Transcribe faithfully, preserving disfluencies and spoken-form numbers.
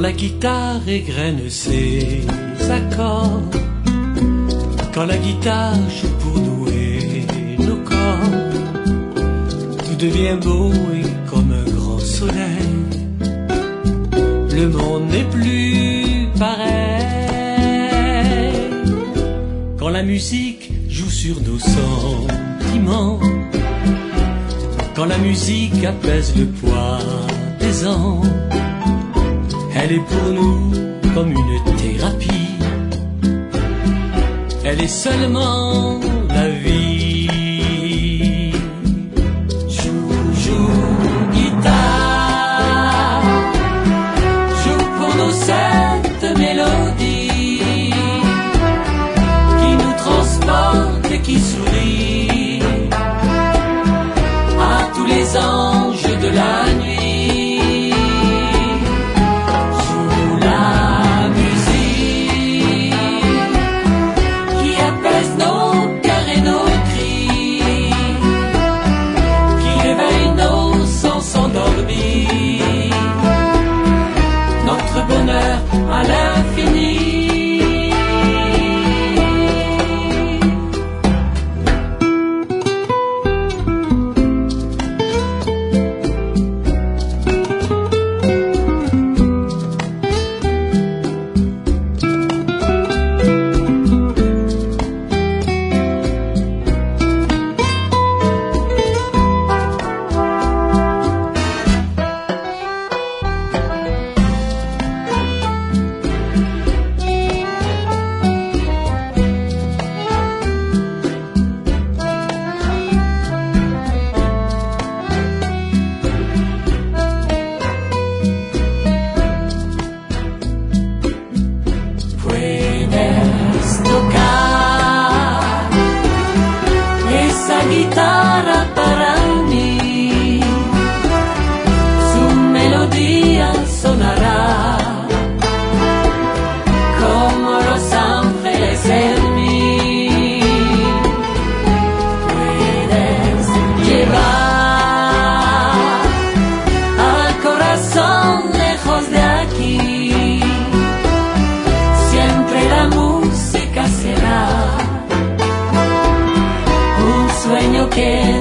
la guitare égrène ses accords, quand la guitare joue pour nouer nos corps, tout devient beau et comme un grand soleil, le monde n'est plus pareil. Quand la musique joue sur nos sentiments, quand la musique apaise le poids des ans, elle est pour nous comme une thérapie, elle est seulement la vie. Joue, joue, guitare, joue pour nous cette mélodie qui nous transporte et qui sourit à tous les anges de la nuit. Notre bonheur à l'infini. Guitarra para mí, su melodía sonará como los ángeles en mí. Puedes llevar al corazón lejos de aquí, siempre la música será un sueño que